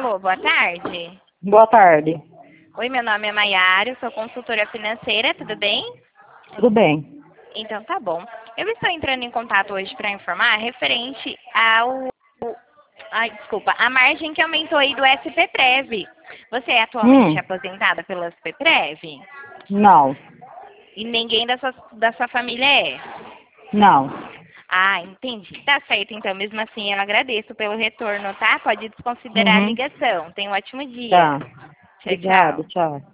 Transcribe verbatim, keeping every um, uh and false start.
Alô, boa tarde. Boa tarde. Oi, meu nome é Maiara, eu sou consultora financeira, tudo bem? Tudo bem? Então tá bom. Eu estou entrando em contato hoje para informar referente ao... Ai, desculpa, a margem que aumentou aí do S P Prev. Você é atualmente Hum, aposentada pelo S P Prev? não, E ninguém da sua, da sua família é? não. Ah, entendi. Tá certo, então. Mesmo assim, eu agradeço pelo retorno, tá? Pode desconsiderar a Uhum, ligação. Tenha um ótimo dia. tá. Tchau, Obrigada, tchau. tchau.